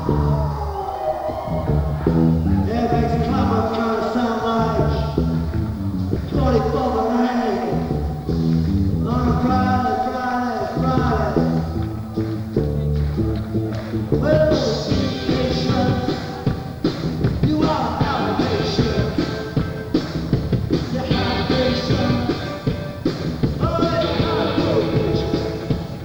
Yeah, it makes a clap trying to sound like 24 Friday, on a Friday. Well, patience, you are out of patience. You have patience. Oh, you have no patience.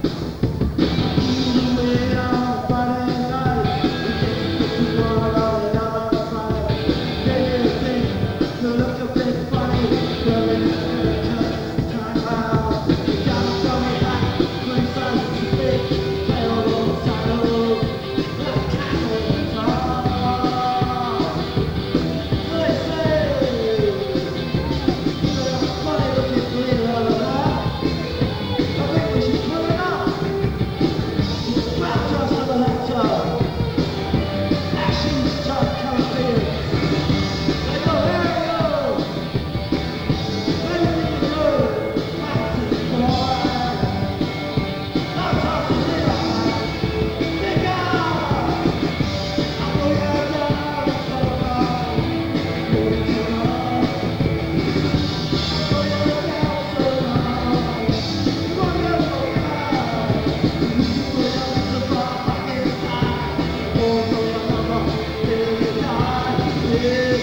Even when on Friday night, you get to one on another Friday. Then you think you look a bit funny. You're in a just time out. You gotta tell me back. Three sides to fit. Play all those titles. Like cattle and talk. They say, you're a funny looking bleeder on the map. I think we should put it up. Grab just on the laptop. Actions just come in. I go, here we go. Anything good. Practice, boy. Laptop is here. Dig out. I know you're down. It's so long. Moving too long. I know you're down so long. You want to go so far. You put up the bar, fucking side. Oh, so long, till you die. Yeah.